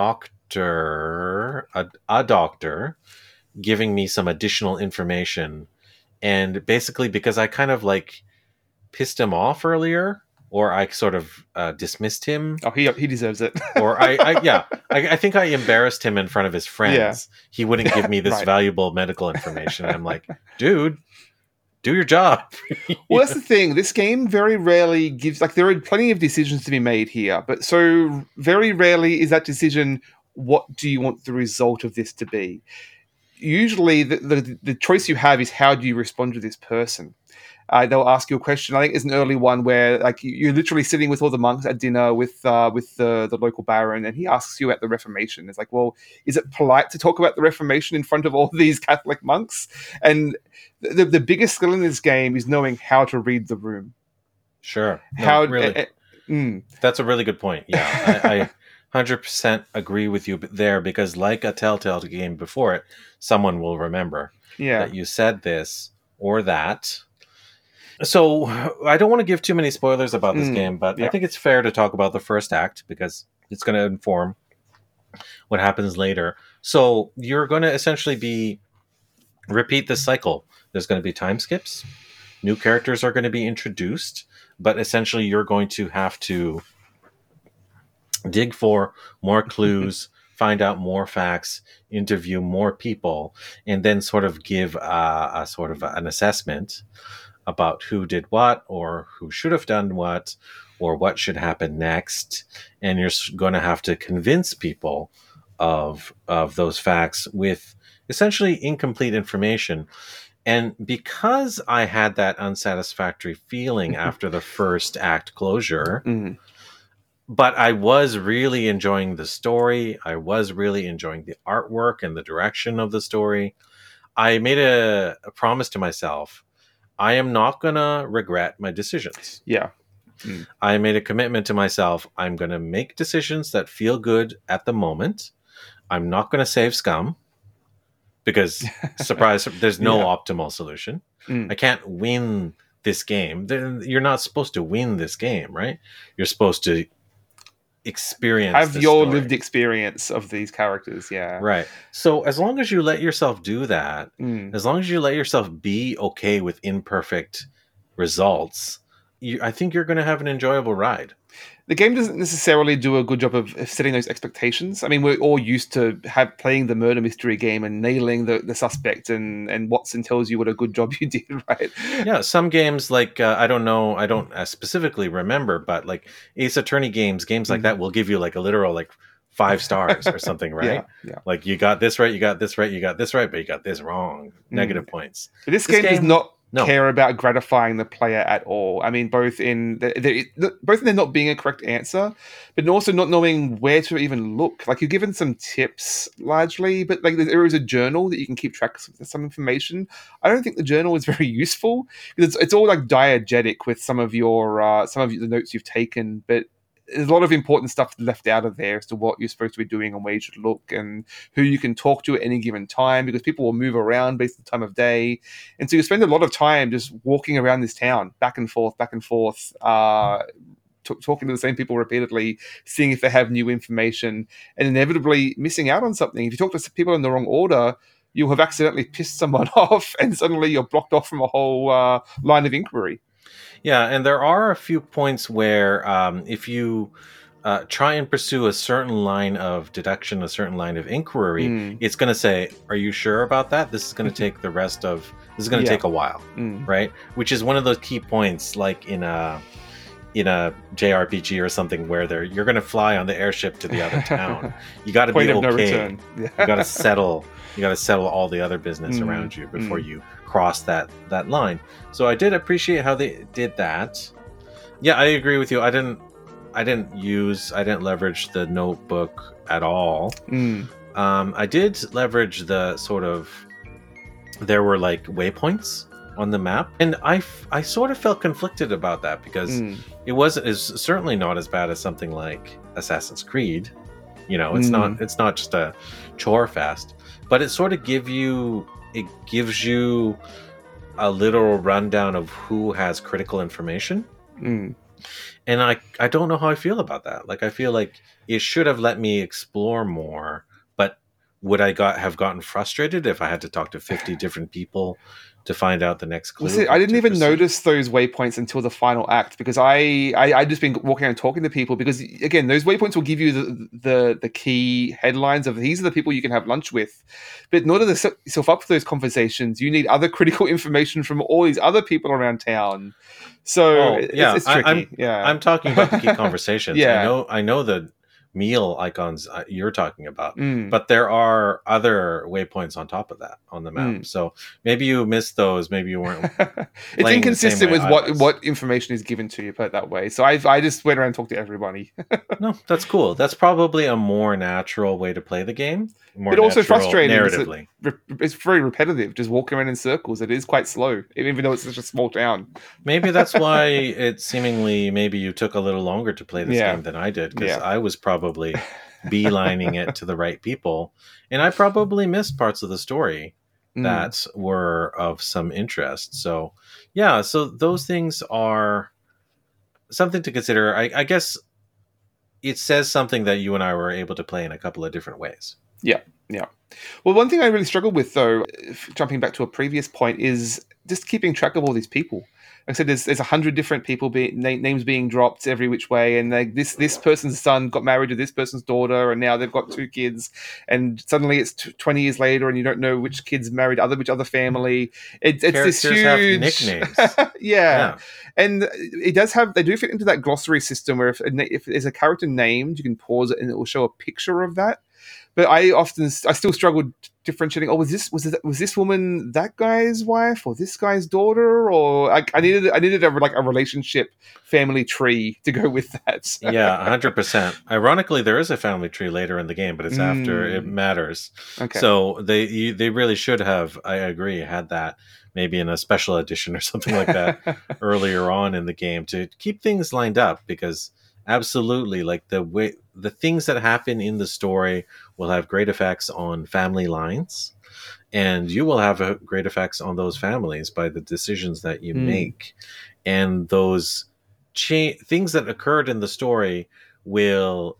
a doctor giving me some additional information, and basically because I kind of like pissed him off earlier, or I sort of dismissed him. Oh, he deserves it. Or I think I embarrassed him in front of his friends. Yeah. He wouldn't give me this valuable medical information. I'm like, dude, do your job. Well, that's the thing. This game very rarely gives, like, there are plenty of decisions to be made here, but so very rarely is that decision, what do you want the result of this to be? Usually the choice you have is, how do you respond to this person? They'll ask you a question. I think there's an early one where, like, you're literally sitting with all the monks at dinner with the local baron, and he asks you about the Reformation. It's like, well, is it polite to talk about the Reformation in front of all these Catholic monks? And the biggest skill in this game is knowing how to read the room. Sure. No, really. That's a really good point. Yeah, I 100% agree with you there, because like a Telltale game before it, someone will remember that you said this or that. So I don't want to give too many spoilers about this game, but I think it's fair to talk about the first act because it's going to inform what happens later. So you're going to essentially repeat this cycle. There's going to be time skips. New characters are going to be introduced, but essentially you're going to have to dig for more clues, find out more facts, interview more people, and then sort of give a sort of an assessment about who did what, or who should have done what, or what should happen next. And you're going to have to convince people of those facts with essentially incomplete information. And because I had that unsatisfactory feeling after the first act closure, but I was really enjoying the story, I was really enjoying the artwork and the direction of the story, I made a promise to myself. I am not going to regret my decisions. Yeah. I made a commitment to myself. I'm going to make decisions that feel good at the moment. I'm not going to save scum because, surprise, there's no optimal solution. I can't win this game. You're not supposed to win this game, right? You're supposed to experience have your story. Lived experience of these characters. Right. So as long as you let yourself do that, as long as you let yourself be okay with imperfect results, I think you're going to have an enjoyable ride. the game doesn't necessarily do a good job of setting those expectations. I mean, we're all used to playing the murder mystery game and nailing the suspect, and Watson tells you what a good job you did, right? Yeah, some games like I don't know, I don't specifically remember, but like Ace Attorney games like that will give you like a literal like 5 stars or something, right? Yeah. Like you got this right, you got this right, you got this right, but you got this wrong. Negative points. But this game does not care about gratifying the player at all. I mean, both in there not being a correct answer, but also not knowing where to even look. Like, you're given some tips largely, but like there is a journal that you can keep track of some information. I don't think the journal is very useful because it's all like diegetic with some of the notes you've taken, but there's a lot of important stuff left out of there as to what you're supposed to be doing and where you should look and who you can talk to at any given time, because people will move around based on the time of day. And so you spend a lot of time just walking around this town, back and forth, talking to the same people repeatedly, seeing if they have new information, and inevitably missing out on something. If you talk to people in the wrong order, you'll have accidentally pissed someone off, and suddenly you're blocked off from a whole line of inquiry. Yeah, and there are a few points where if you try and pursue a certain line of deduction, a certain line of inquiry, it's going to say, "Are you sure about that? This is going to take this is going to take a while," right? Which is one of those key points, like in a JRPG or something, where you're going to fly on the airship to the other town. You got to be okay. No return. Yeah. You got to settle. You got to settle all the other business around you before you cross that line. So I did appreciate how they did that. Yeah, I agree with you. I didn't leverage the notebook at all. I did leverage the sort of, there were like waypoints on the map, and I sort of felt conflicted about that, because it's certainly not as bad as something like Assassin's Creed. You know, it's not just a chore fest, but it sort of gives you a literal rundown of who has critical information. And I don't know how I feel about that. Like, I feel like it should have let me explore more, but would I have gotten frustrated if I had to talk to 50 different people to find out the next clue? I didn't even notice those waypoints until the final act, because I just been walking around talking to people, because again, those waypoints will give you the key headlines of these are the people you can have lunch with. But in order to set yourself up for those conversations, you need other critical information from all these other people around town. So it's tricky. I'm talking about the key conversations. Yeah. I know the meal icons you're talking about, but there are other waypoints on top of that on the map. So maybe you missed those. Maybe you weren't. It's inconsistent with what information is given to you, put it that way. So I just went around and talked to everybody. No, that's cool. That's probably a more natural way to play the game. But also frustrating narratively. It's very repetitive, just walking around in circles. It is quite slow, even though it's such a small town. Maybe that's why it seemingly, maybe you took a little longer to play this game than I did, because I was probably beelining it to the right people, and I probably missed parts of the story that were of some interest. So so those things are something to consider. I guess it says something that you and I were able to play in a couple of different ways. Yeah. Well, one thing I really struggled with, though, jumping back to a previous point, is just keeping track of all these people. Like I said, there's 100 different people names being dropped every which way, and this person's son got married to this person's daughter, and now they've got 2 kids, and suddenly it's 20 years later, and you don't know which kid's married which other family. It's this huge have nicknames. yeah. And they do fit into that glossary system where if there's a character named, you can pause it and it will show a picture of that. But I still struggled differentiating. Oh, was this woman that guy's wife or this guy's daughter? Or I needed a relationship family tree to go with that. Yeah, 100%. Ironically, there is a family tree later in the game, but it's after it matters. Okay. So they really should have, I agree, had that maybe in a special edition or something like that earlier on in the game to keep things lined up, because absolutely, like the things that happen in the story will have great effects on family lines, and you will have great effects on those families by the decisions that you make, and those things that occurred in the story will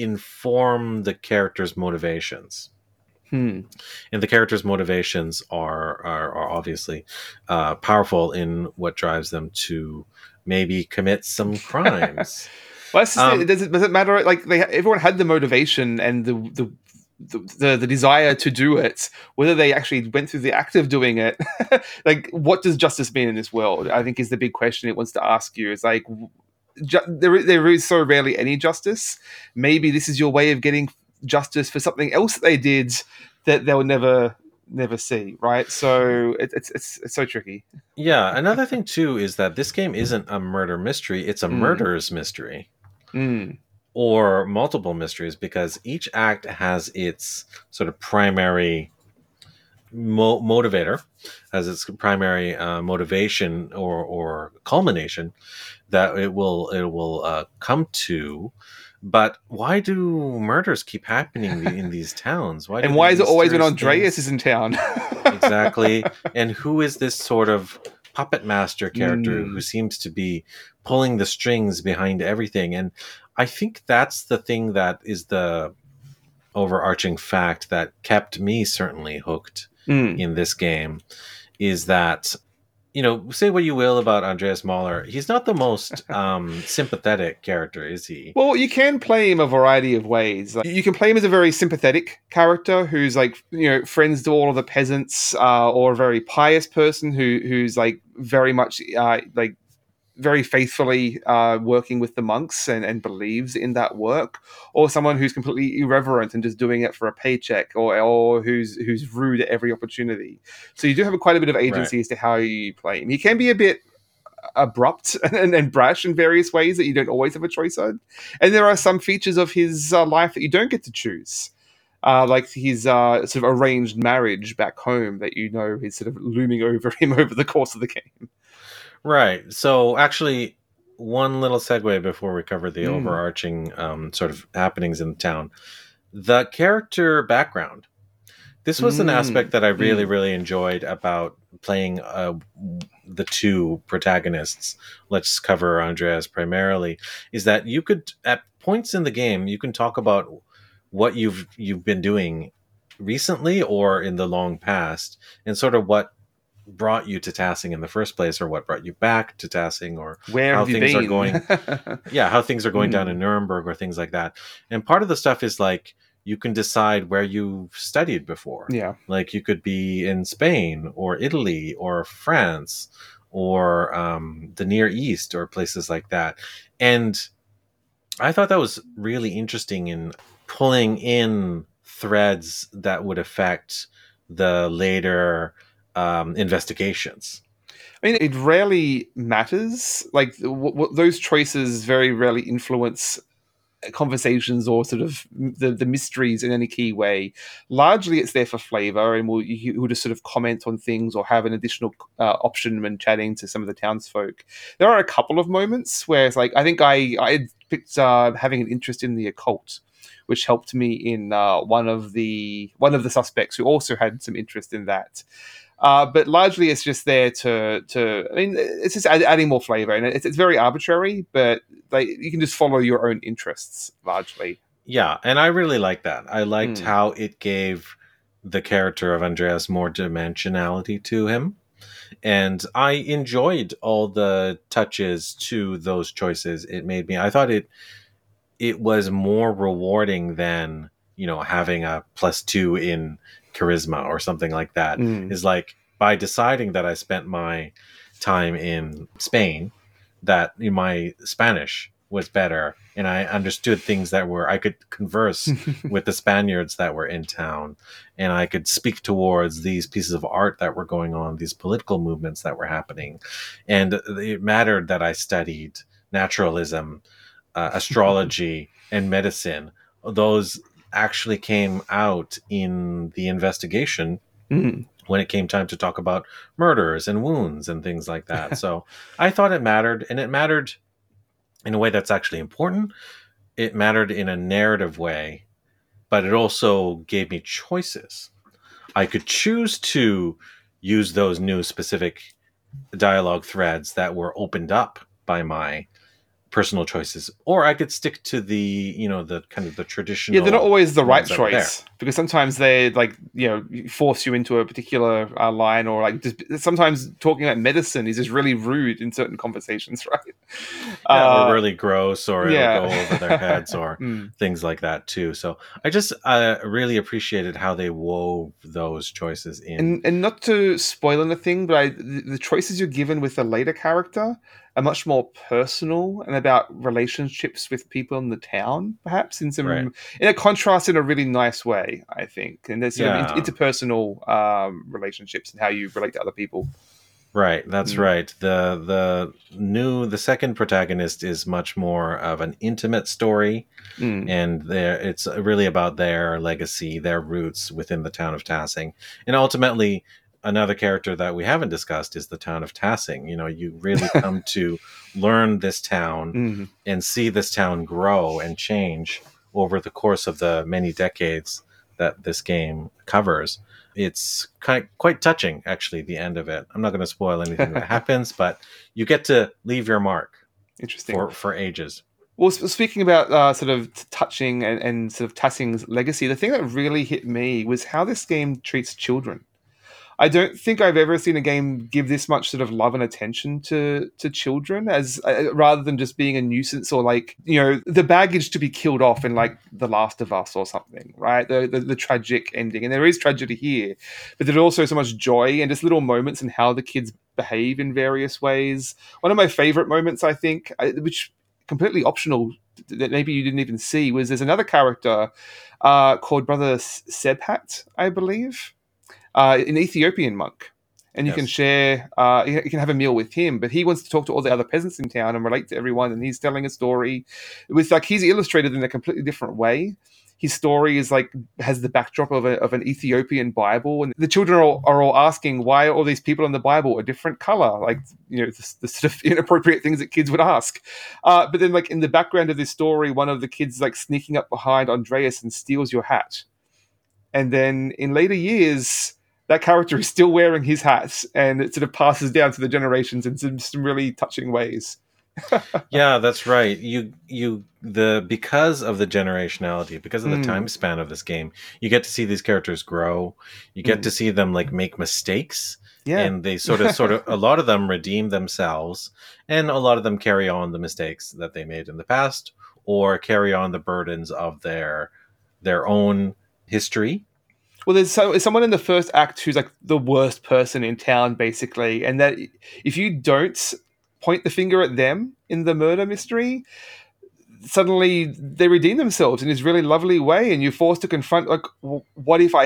inform the characters' motivations. And the characters' motivations are obviously powerful in what drives them to maybe commit some crimes. Well, that's just it. Does it matter? Like everyone had the motivation and the desire to do it. Whether they actually went through the act of doing it, like what does justice mean in this world? I think is the big question it wants to ask you. It's like there is so rarely any justice. Maybe this is your way of getting justice for something else that they did that they'll never see, right? So it's so tricky. Yeah, another thing too is that this game isn't a murder mystery, it's a murderer's mystery. Mm. Or multiple mysteries, because each act has its sort of primary motivator, has its primary motivation or culmination that it will come to. But why do murders keep happening in these towns? And why is it always when Andreas is in town? Exactly. And who is this sort of puppet master character who seems to be pulling the strings behind everything? And I think that's the thing that is the overarching fact that kept me certainly hooked in this game, is that, you know, say what you will about Andreas Mahler, he's not the most sympathetic character, is he? Well, you can play him a variety of ways. Like, you can play him as a very sympathetic character who's like, you know, friends to all of the peasants, or a very pious person who's like very much like very faithfully working with the monks and believes in that work, or someone who's completely irreverent and just doing it for a paycheck, or who's rude at every opportunity. So you do have quite a bit of agency as to how you play him. He can be a bit abrupt and brash in various ways that you don't always have a choice on. And there are some features of his life that you don't get to choose. Like his sort of arranged marriage back home that you know is sort of looming over him over the course of the game. Right. So actually, one little segue before we cover the overarching sort of happenings in the town. The character background. This was an aspect that I really, really enjoyed about playing the two protagonists. Let's cover Andreas primarily. Is that you could, at points in the game, you can talk about what you've been doing recently or in the long past, and sort of what brought you to Tassing in the first place, or what brought you back to Tassing, or where how have things you are been? going. Yeah, how things are going down in Nuremberg or things like that. And part of the stuff is like you can decide where you've studied before. Yeah. Like you could be in Spain or Italy or France or the Near East or places like that. And I thought that was really interesting in pulling in threads that would affect the later investigations. I mean, it rarely matters. Like those choices very rarely influence conversations or sort of the mysteries in any key way. Largely, it's there for flavor, and we'll just sort of comment on things or have an additional option when chatting to some of the townsfolk. There are a couple of moments where it's like I think I had picked having an interest in the occult, which helped me in one of the suspects who also had some interest in that. But largely, it's just there to. I mean, it's just adding more flavor, and it's very arbitrary. But like you can just follow your own interests largely. Yeah, and I really liked that. I liked how it gave the character of Andreas more dimensionality to him, and I enjoyed all the touches to those choices it made me. I thought it was more rewarding than, you know, having a +2 in charisma or something like that. Is like, by deciding that I spent my time in Spain, that my Spanish was better and I understood things that were, I could converse with the Spaniards that were in town, and I could speak towards these pieces of art that were going on, these political movements that were happening. And it mattered that I studied naturalism, astrology, and medicine. Those actually came out in the investigation when it came time to talk about murders and wounds and things like that. So I thought it mattered, and it mattered in a way that's actually important. It mattered in a narrative way, but it also gave me choices. I could choose to use those new specific dialogue threads that were opened up by my personal choices, or I could stick to the, you know, the kind of the traditional. Yeah, they're not always the right choice. because sometimes they like force you into a particular line, or like just sometimes talking about medicine is just really rude in certain conversations, right? Yeah, or really gross, or it'll Yeah. go over their heads, or Mm. things like that too. So I just really appreciated how they wove those choices in. And not to spoil anything, but the choices you're given with the later character are much more personal and about relationships with people in the town, perhaps Right. in a contrast in a really nice way, I think. And there's sort of Yeah. interpersonal relationships and how you relate to other people. Right, that's Mm. right. The second protagonist is much more of an intimate story, Mm. and it's really about their legacy, their roots within the town of Tassing. And ultimately, another character that we haven't discussed is the town of Tassing. You know, you really come to learn this town Mm. and see this town grow and change over the course of the many decades that this game covers. It's quite touching, actually, the end of it. I'm not going to spoil anything that happens, but you get to leave your mark Interesting. for ages. Well, speaking about sort of touching and sort of Tassing's legacy, the thing that really hit me was how this game treats children. I don't think I've ever seen a game give this much sort of love and attention to children, as rather than just being a nuisance or like the baggage to be killed off in like The Last of Us or something, right? The tragic ending, and there is tragedy here, but there's also so much joy and just little moments in how the kids behave in various ways. One of my favorite moments, I think, which completely optional that maybe you didn't even see, was there's another character called Brother Sebhat, I believe, an Ethiopian monk, and you can Yes. share. You can have a meal with him, but he wants to talk to all the other peasants in town and relate to everyone. And he's telling a story with like he's illustrated in a completely different way. His story is like has the backdrop of an Ethiopian Bible, and the children are all asking why are all these people in the Bible a different color, like the sort of inappropriate things that kids would ask. But then, like in the background of this story, one of the kids like sneaking up behind Andreas and steals your hat, and then in later years that character is still wearing his hat, and it sort of passes down to the generations in some really touching ways. Yeah, that's right. The because of the generationality, because of the time Mm, span of this game, you get to see these characters grow. You get to mm. see them like make mistakes, Yeah. and they sort of a lot of them redeem themselves, and a lot of them carry on the mistakes that they made in the past, or carry on the burdens of their own history. Well, there's someone in the first act who's like the worst person in town, basically, and that if you don't point the finger at them in the murder mystery, suddenly they redeem themselves in this really lovely way, and you're forced to confront like, what if I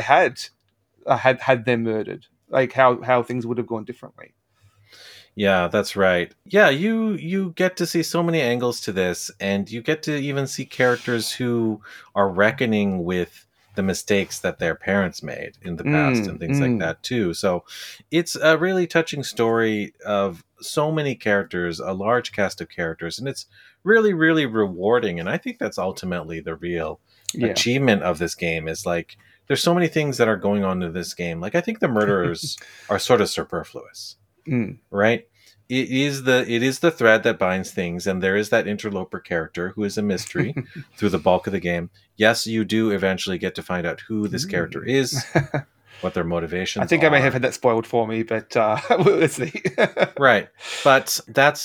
had them murdered? Like how things would have gone differently. Yeah, that's right. Yeah, you get to see so many angles to this, and you get to even see characters who are reckoning with the mistakes that their parents made in the past and Mm, things like mm. that too. So it's a really touching story of so many characters, a large cast of characters, and it's really, really rewarding. And I think that's ultimately the real Yeah. achievement of this game is like there's so many things that are going on in this game. Like I think the murderers are sort of superfluous, Mm. right? It is the thread that binds things, and there is that interloper character who is a mystery through the bulk of the game. Yes, you do eventually get to find out who this character Mm. is, what their I motivations think I may have are. had that spoiled for me, but let's see. Right. But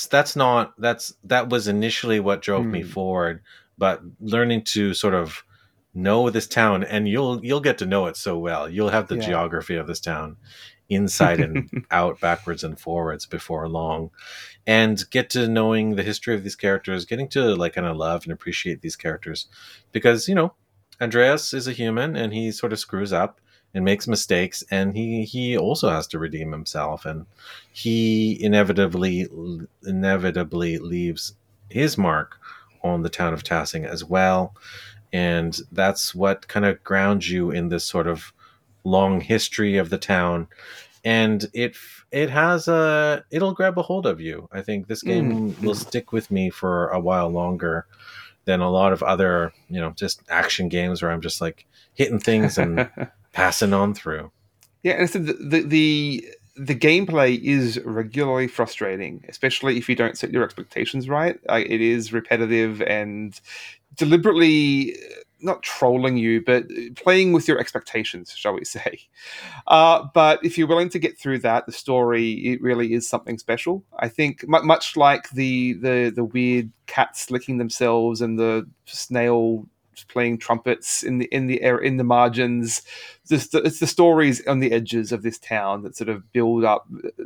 that was initially what drove me Mm. forward, but learning to sort of know this town, and you'll get to know it so well. You'll have the Yeah. geography of this town inside and out, backwards and forwards before long, and get to knowing the history of these characters, getting to like kind of love and appreciate these characters, because Andreas is a human and he sort of screws up and makes mistakes, and he also has to redeem himself, and he inevitably leaves his mark on the town of Tassing as well, and that's what kind of grounds you in this sort of long history of the town, and it'll grab a hold of you. I think this Mm. game will Mm. stick with me for a while longer than a lot of other just action games where I'm just like hitting things and passing on through. Yeah, and so the gameplay is regularly frustrating, especially if you don't set your expectations right. It is repetitive and deliberately. not trolling you, but playing with your expectations, shall we say. But if you're willing to get through that, the story, it really is something special. I think much like the weird cats licking themselves and the snail playing trumpets in the margins. It's the stories on the edges of this town that sort of build up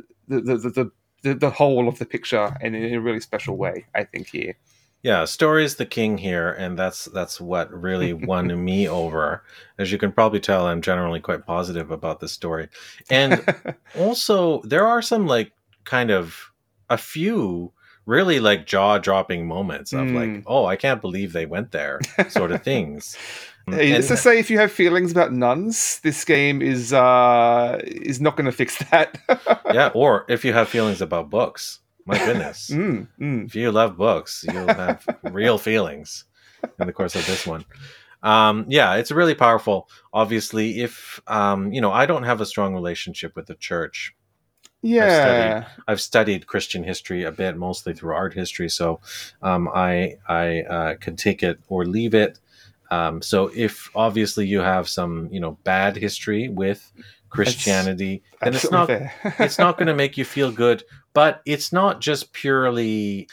the whole of the picture in a really special way, I think, here. Yeah, story is the king here, and that's what really won me over. As you can probably tell, I'm generally quite positive about this story. And also, there are some like kind of a few really like jaw-dropping moments of like, oh, I can't believe they went there, sort of things. Hey, let's just say if you have feelings about nuns, this game is not going to fix that. Yeah, or if you have feelings about books, my goodness. If you love books, you'll have real feelings in the course of this one. Yeah, it's really powerful. Obviously, if I don't have a strong relationship with the church. Yeah, I've studied Christian history a bit, mostly through art history. So I can take it or leave it. So if obviously you have some bad history with Christianity, then it's not going to make you feel good. But it's not just purely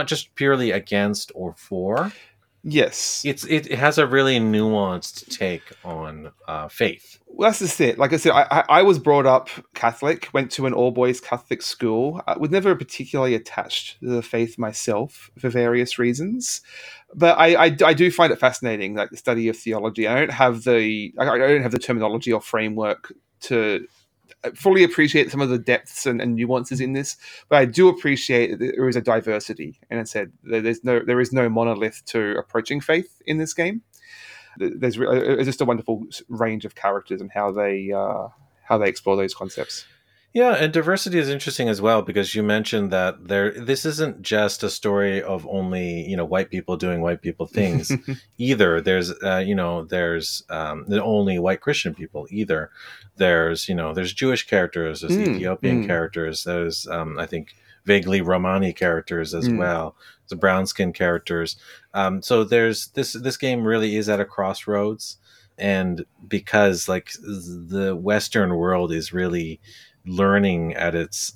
against or for. Yes, it has a really nuanced take on faith. Well, that's just it. Like I said, I was brought up Catholic, went to an all boys Catholic school. I was never particularly attached to the faith myself for various reasons, but I do find it fascinating, like the study of theology. I don't have the terminology or framework to fully appreciate some of the depths and nuances in this, but I do appreciate that there is a diversity. And I said there is no monolith to approaching faith in this game. There's just a wonderful range of characters and how they explore those concepts. Yeah, and diversity is interesting as well because you mentioned that this isn't just a story of only white people doing white people things either. There's there's only white Christian people either. There's Jewish characters, there's Ethiopian characters, there's I think vaguely Romani characters as well. The brown skin characters. So there's this game really is at a crossroads, and because like the Western world is really learning at its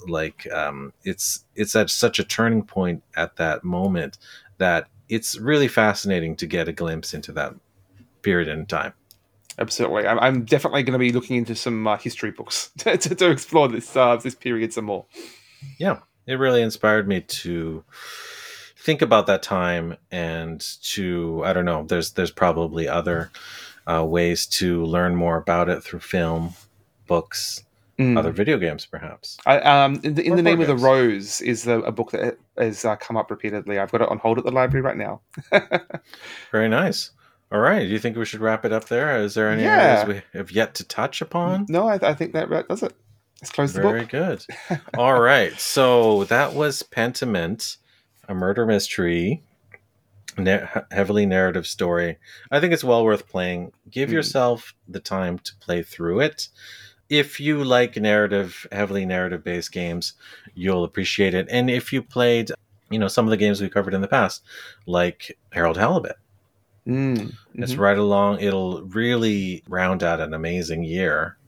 it's at such a turning point at that moment that it's really fascinating to get a glimpse into that period in time. Absolutely, I'm definitely going to be looking into some history books to explore this period some more. Yeah, it really inspired me to think about that time, and to I don't know. There's probably other ways to learn more about it through film, books, other video games, perhaps. In the Name of the Rose is a book that has come up repeatedly. I've got it on hold at the library right now. Very nice. All right. Do you think we should wrap it up there? Is there any areas we have yet to touch upon? No, I think that does it. Let's close the book. Very good. All right. So that was Pentiment, a murder mystery, heavily narrative story. I think it's well worth playing. Give yourself the time to play through it. If you like heavily narrative-based games, you'll appreciate it. And if you played, some of the games we covered in the past, like Harold Halibut, it's right along. It'll really round out an amazing year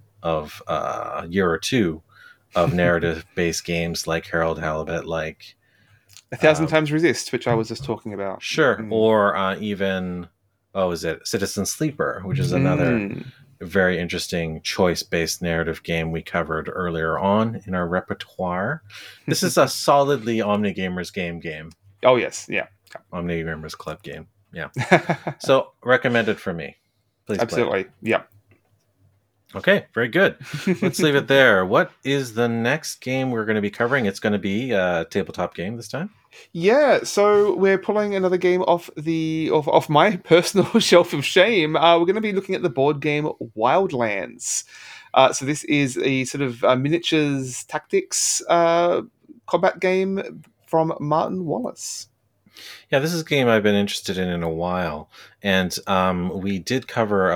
or two of narrative-based games like Harold Halibut, like 1,000 Times Resist, which I was just talking about. Sure, or even is it Citizen Sleeper, which is another very interesting choice-based narrative game we covered earlier on in our repertoire. This is a solidly OmniGamers game. Oh, yes. Yeah. OmniGamers Club game. Yeah. So, recommended for me. Please Absolutely. Play. Yeah. Okay, very good. Let's leave it there. What is the next game we're going to be covering? It's going to be a tabletop game this time. Yeah, so we're pulling another game off my personal shelf of shame. We're going to be looking at the board game Wildlands. So this is a sort of miniatures tactics combat game from Martin Wallace. Yeah, this is a game I've been interested in a while, and we did cover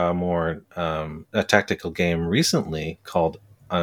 a tactical game recently called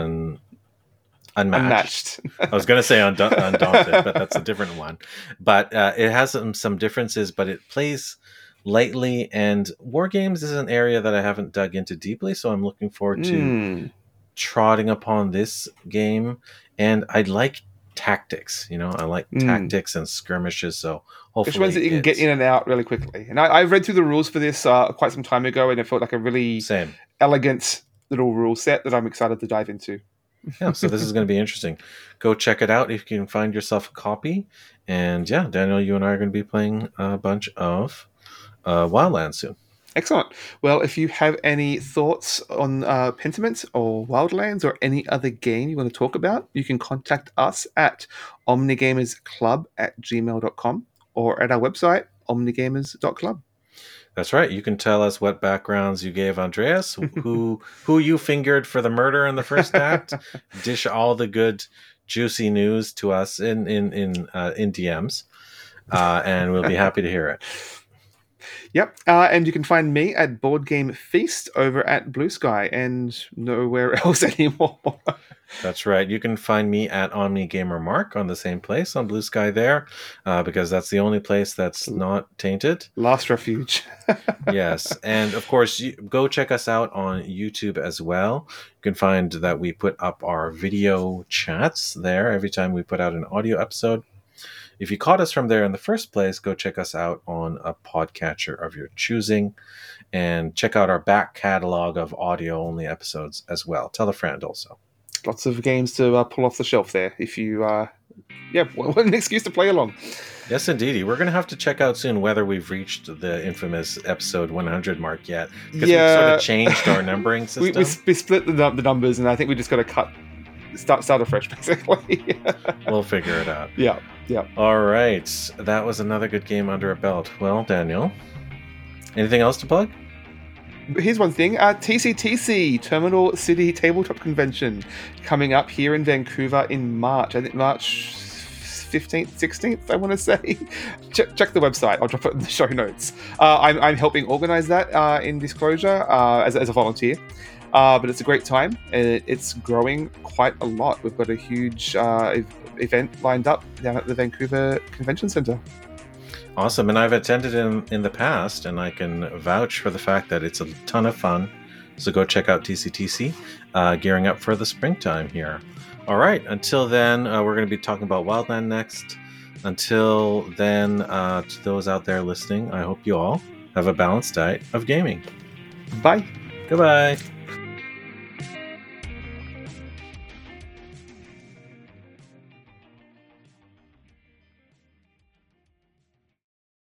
Unmatched. I was going to say Undaunted, but that's a different one. But it has some differences, but it plays lately, and war games is an area that I haven't dug into deeply, so I'm looking forward to trotting upon this game. And I like tactics, I like tactics and skirmishes, so Which ones hopefully that you can get in and out really quickly. And I read through the rules for this quite some time ago, and it felt like a really same. elegant little rule set that I'm excited to dive into. Yeah, so this is going to be interesting. Go check it out if you can find yourself a copy. And yeah, Daniel, you and I are going to be playing a bunch of Wildlands soon. Excellent. Well, if you have any thoughts on Pentiment or Wildlands or any other game you want to talk about, you can contact us at omnigamersclub@gmail.com or at our website, omnigamers.club. That's right. You can tell us what backgrounds you gave Andreas, who you fingered for the murder in the first act. Dish all the good, juicy news to us in DMs, and we'll be happy to hear it. Yep, and you can find me at Board Game Feast over at Blue Sky and nowhere else anymore. That's right. You can find me at OmniGamerMark on the same place on Blue Sky there, because that's the only place that's not tainted. Last refuge. Yes, and of course, go check us out on YouTube as well. You can find that we put up our video chats there every time we put out an audio episode. If you caught us from there in the first place, go check us out on a podcatcher of your choosing, and check out our back catalog of audio-only episodes as well. Tell a friend also. Lots of games to pull off the shelf there if you, what an excuse to play along. Yes, indeedy. We're going to have to check out soon whether we've reached the infamous episode 100 mark yet. Because we sort of changed our numbering system. we split the numbers, and I think we just got to start afresh, basically. We'll figure it out. Yeah. All right. That was another good game under a belt. Well, Daniel, anything else to plug? Here's one thing. TCTC, Terminal City Tabletop Convention, coming up here in Vancouver in March. I think March 15th, 16th, I want to say. Check the website. I'll drop it in the show notes. I'm helping organize that in disclosure as a volunteer. But it's a great time, and it's growing quite a lot. We've got a huge event lined up down at the Vancouver Convention Centre. Awesome, and I've attended in the past, and I can vouch for the fact that it's a ton of fun. So go check out TCTC, gearing up for the springtime here. All right, until then, we're going to be talking about Wildland next. Until then, to those out there listening, I hope you all have a balanced diet of gaming. Bye. Goodbye.